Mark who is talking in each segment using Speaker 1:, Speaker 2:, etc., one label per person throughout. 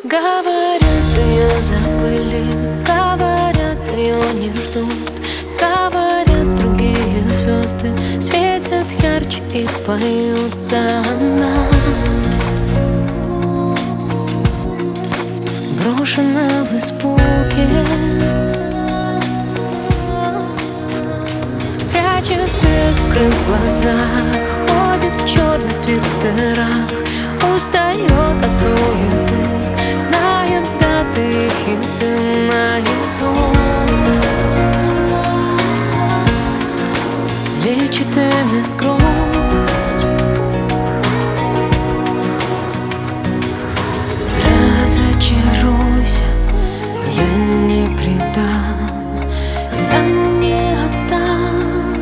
Speaker 1: Говорят, ее забыли, говорят, ее не ждут. Говорят, другие звезды светят ярче и поют, а она брошена в испуге, прячет искры в глазах, ходит в черных свитерах, устает от суеты, знает даты и хиты наизусть, лечит ими грусть. Разочаруйся, я не предам, я не отдам.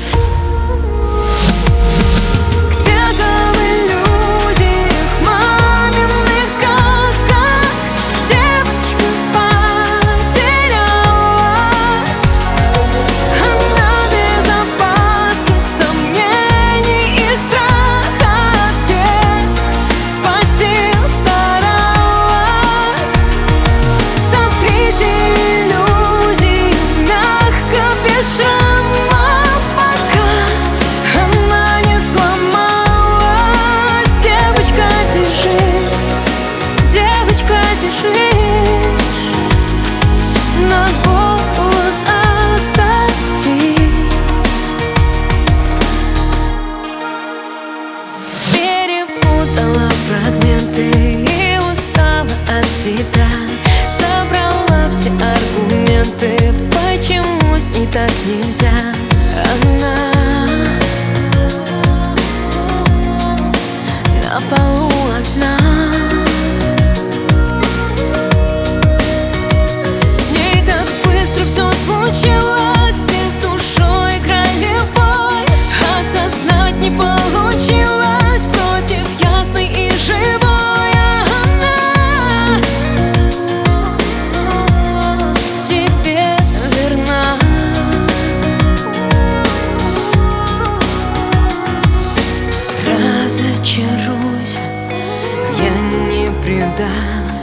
Speaker 1: Где-то в иллюзиях, маминых сказках девочка потерялась. Она без опаски, сомнений и страха всех спасти старалась. Сотрите иллюзии мягко, без шрамов, пока она не сломалась. Девочка, держись, девочка, держись, на голос отзовись. Перепутала фрагменты и устала от себя, собрала все аргументы, почему с ней так нельзя. Она на полу одна, с ней так быстро все случилось, где с душой играли в бой, осознать не получилось, против ясной и живой. Она себе верна. Разочаруйся, я не предам.